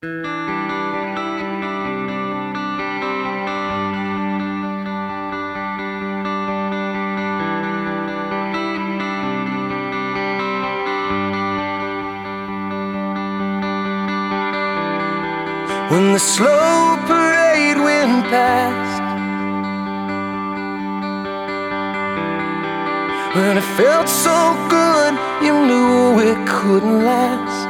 When the slow parade went past, when it felt so good, you knew it couldn't last.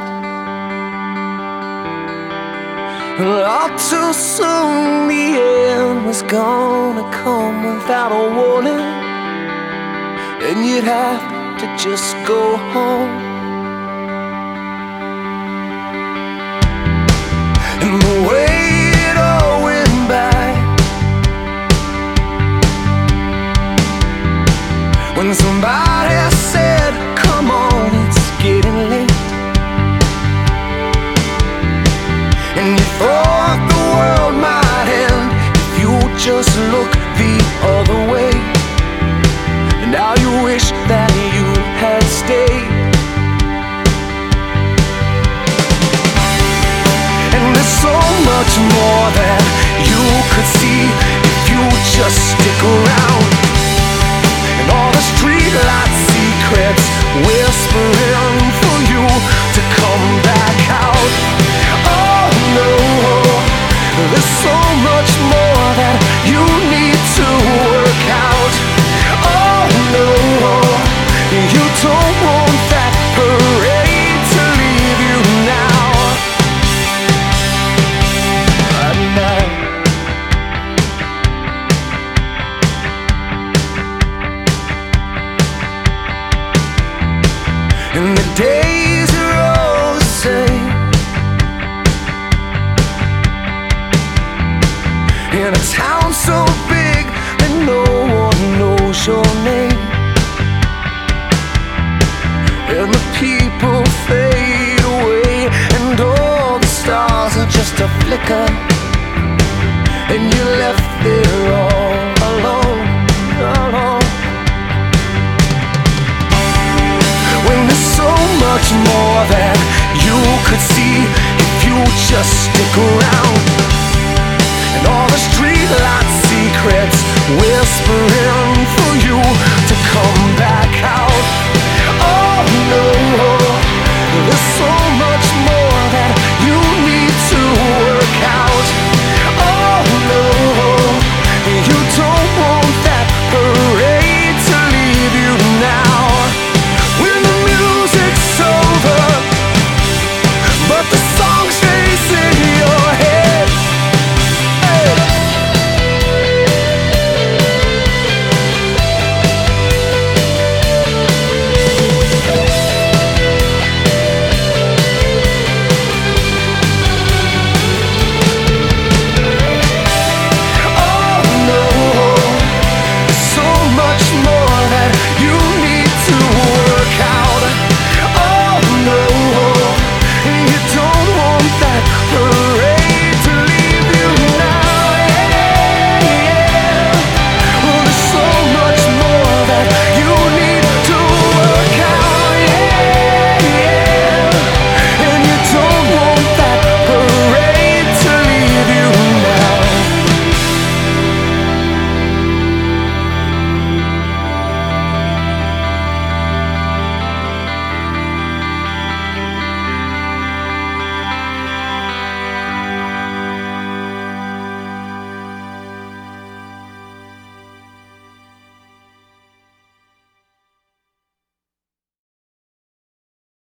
And all too soon the end was gonna come without a warning, and you'd have to just go home. And the way it all went by, when somebody said, "Come on, it's getting late," and you thought the world might end if you just look the other way. And now you wish that you had stayed. So much more that you could see if you just stick around. And all the streetlight secrets whispering for you to come back out. Oh no, there's so much more that you need to work out. Oh no, you don't want that parade to leave you now. And the days are all the same in a town so big that no one knows your name. And the people fade away, and all the stars are just a flicker, and you're left there all alone, alone. When there's so much more that you could see if you just stick around.